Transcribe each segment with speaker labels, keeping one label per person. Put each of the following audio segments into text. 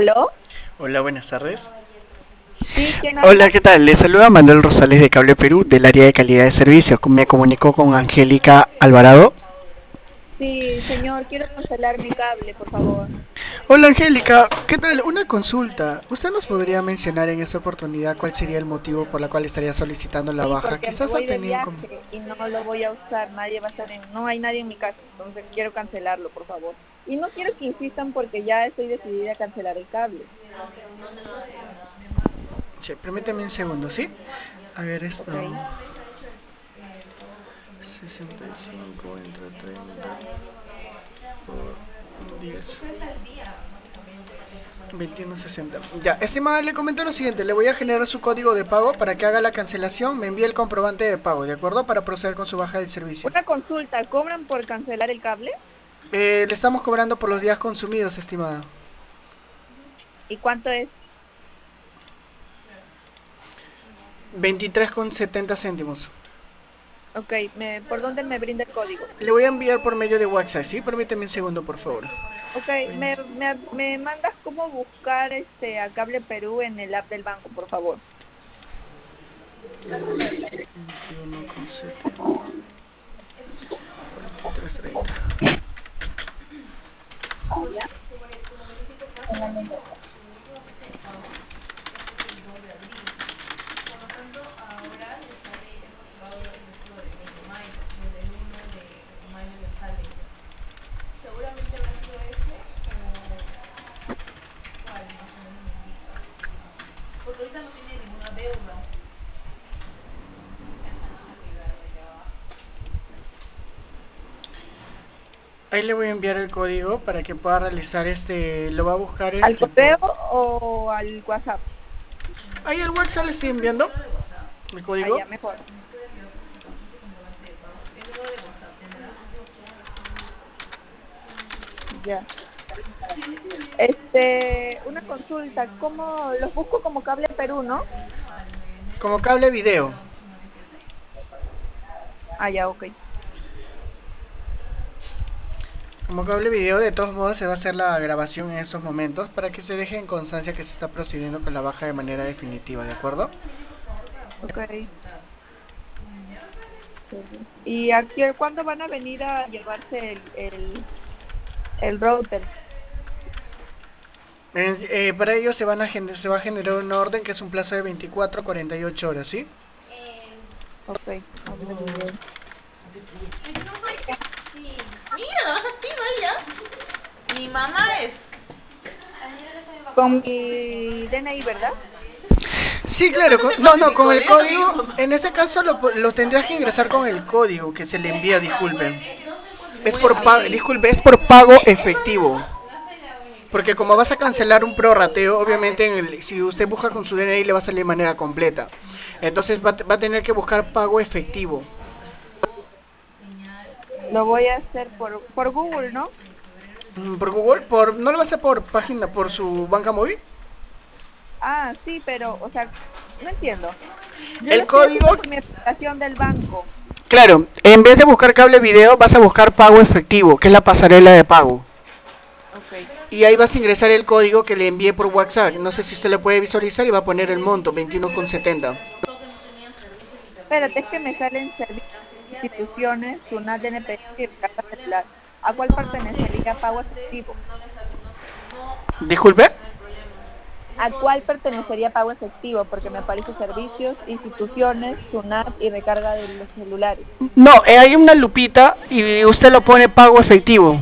Speaker 1: ¿Aló?
Speaker 2: Hola, buenas tardes.
Speaker 1: ¿Sí? ¿Quién
Speaker 2: Hola,
Speaker 1: habla?
Speaker 2: ¿qué tal? Les saluda Manuel Rosales de Cable Perú, del área de calidad de servicio. Me comunicó con Angélica Alvarado.
Speaker 1: Sí, señor, quiero cancelar mi cable, por favor.
Speaker 2: Hola, Angélica, ¿qué tal? Una consulta. ¿Usted nos podría mencionar en esta oportunidad cuál sería el motivo por el cual estaría solicitando la
Speaker 1: Sí,
Speaker 2: baja?
Speaker 1: porque me
Speaker 2: Quizás ha
Speaker 1: voy de
Speaker 2: tenido
Speaker 1: viaje y no lo voy a usar, nadie va a estar no hay nadie en mi casa, entonces quiero cancelarlo, por favor. Y no quiero que insistan porque ya estoy decidida a cancelar el cable.
Speaker 2: Sí, permíteme un segundo, ¿sí? A ver, esto.
Speaker 1: Ok.
Speaker 2: 65 entre 30 por 10. 21.60. Ya, estimada, le comento lo siguiente. Le voy a generar su código de pago para que haga la cancelación. Me envíe el comprobante de pago, ¿de acuerdo? Para proceder con su baja del servicio.
Speaker 1: Una consulta, ¿cobran por cancelar el cable?
Speaker 2: Le estamos cobrando por los días consumidos, estimada.
Speaker 1: ¿Y cuánto es?
Speaker 2: 23,70 céntimos.
Speaker 1: Ok, ¿por dónde me brinda el código?
Speaker 2: Le voy a enviar por medio de WhatsApp, ¿sí? Permíteme un segundo, por favor.
Speaker 1: Ok, me mandas cómo buscar a Cable Perú en el app del banco, por favor.
Speaker 2: 21,70. 43,30. Ahí le voy a enviar el código para que pueda realizar lo va a buscar
Speaker 1: ¿Al
Speaker 2: por...
Speaker 1: correo o al WhatsApp?
Speaker 2: Ahí el WhatsApp le estoy enviando el código.
Speaker 1: Allá, mejor. Ya. Una consulta, ¿cómo los busco como Cable Perú, no?
Speaker 2: Como cable video.
Speaker 1: Ah, ya, ok.
Speaker 2: Como cable video, de todos modos se va a hacer la grabación en estos momentos para que se deje en constancia que se está procediendo con la baja de manera definitiva, ¿de acuerdo?
Speaker 1: Ok. ¿Y aquí cuándo van a venir a llevarse el router?
Speaker 2: Para ello se va a generar una orden que es un plazo de 24 a 48 horas, ¿sí?
Speaker 1: Ok, a ver, bien.
Speaker 3: Mira, vas a ti, vaya. Mi mamá es.
Speaker 1: Con mi DNI, ¿verdad?
Speaker 2: Sí,
Speaker 3: ¿Qué vas
Speaker 2: claro.
Speaker 3: a hacer
Speaker 2: No, no, con el
Speaker 3: falsificador de mi
Speaker 2: código,
Speaker 3: mamá?
Speaker 2: en ese caso lo tendrías que ingresar con el código que se le envía, disculpe. Es
Speaker 3: Muy
Speaker 2: por
Speaker 3: bien.
Speaker 2: disculpe, es por pago efectivo. Porque como vas a cancelar un prorrateo, obviamente si usted busca con su DNI le va a salir de manera completa. Entonces va a tener que buscar pago efectivo.
Speaker 1: Lo voy a hacer por Google, ¿no?
Speaker 2: Por Google, no lo va a hacer por página, por su banca móvil.
Speaker 1: Ah, sí, pero, o sea, no entiendo. Yo lo
Speaker 2: El
Speaker 1: estoy
Speaker 2: código,
Speaker 1: haciendo por mi aplicación del banco.
Speaker 2: claro, en vez de buscar cable video, vas a buscar pago efectivo, que es la pasarela de pago.
Speaker 1: Ok.
Speaker 2: Y ahí vas a ingresar el código que le envié por WhatsApp. No sé si usted lo puede visualizar y va a poner el monto, 21,70.
Speaker 1: Espérate, es que me salen servicios, instituciones, SUNAT, DNP y recarga celular. ¿A cuál pertenecería pago efectivo?
Speaker 2: Disculpe.
Speaker 1: ¿A cuál pertenecería pago efectivo? Porque me aparece servicios, instituciones, SUNAT y recarga de los celulares.
Speaker 2: No, hay una lupita y usted lo pone pago efectivo.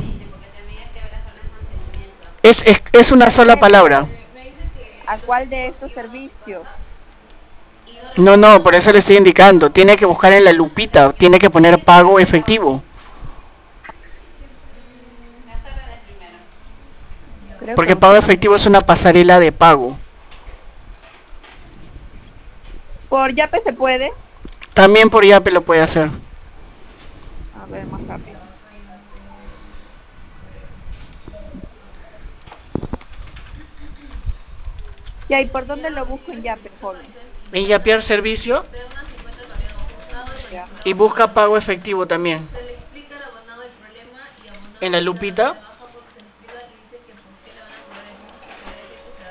Speaker 2: Es una
Speaker 1: Por
Speaker 2: sola palabra.
Speaker 1: eso, ¿a cuál de estos servicios?
Speaker 2: No, no, por eso le estoy indicando. Tiene que buscar en la lupita, tiene que poner pago efectivo.
Speaker 1: Creo que
Speaker 2: Porque pago efectivo es una pasarela de pago.
Speaker 1: por Yape se puede.
Speaker 2: También por Yape lo puede hacer.
Speaker 1: A ver, más rápido. Ya, ¿y por dónde lo busco en Yape, joven?
Speaker 2: En Yapear servicio
Speaker 1: Ya.
Speaker 2: y busca pago efectivo también. En la lupita.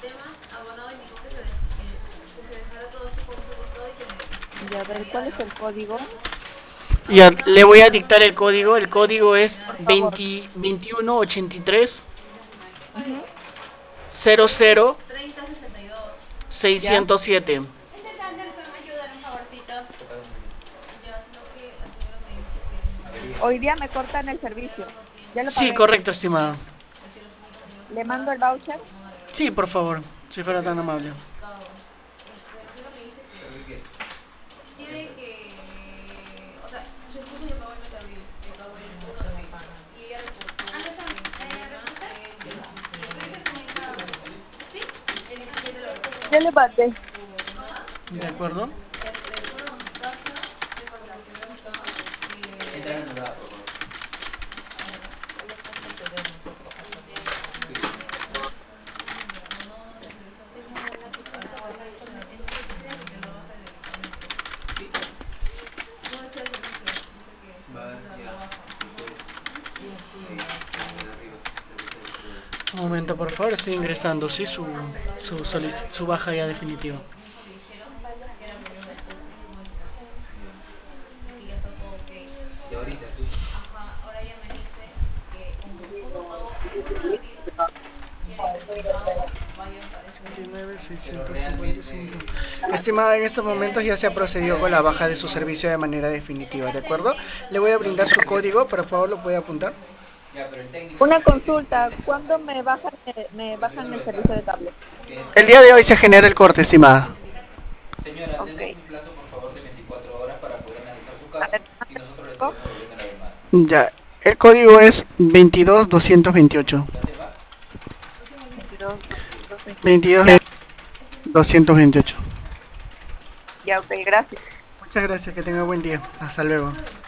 Speaker 1: Y a ver, ¿cuál es el código?
Speaker 2: Ya, le voy a dictar el código. El código es
Speaker 1: Por favor.
Speaker 2: 20 2183
Speaker 1: Ujú.
Speaker 2: 00
Speaker 1: ¿Ya?
Speaker 2: 607.
Speaker 1: Hoy día me cortan el servicio. Ya lo
Speaker 2: Sí,
Speaker 1: pagué.
Speaker 2: correcto, estimada.
Speaker 1: Le mando el voucher.
Speaker 2: Sí, por favor, si fuera tan amable.
Speaker 1: Ya le mandé.
Speaker 2: ¿De acuerdo? Un momento, por favor, estoy ingresando, sí, su baja ya definitiva. Estimada, en estos momentos ya se ha procedido con la baja de su servicio de manera definitiva, ¿de acuerdo? Le voy a brindar su código, por favor, lo puede apuntar.
Speaker 1: Una consulta. ¿Cuándo me bajan el servicio de cable?
Speaker 2: El día de hoy se genera el corte, estimada.
Speaker 1: Ok.
Speaker 2: Ya, el código es 22228.
Speaker 1: 22, 220.
Speaker 2: 22228.
Speaker 1: Ya, ok, gracias.
Speaker 2: Muchas gracias, que tenga buen día. Hasta luego.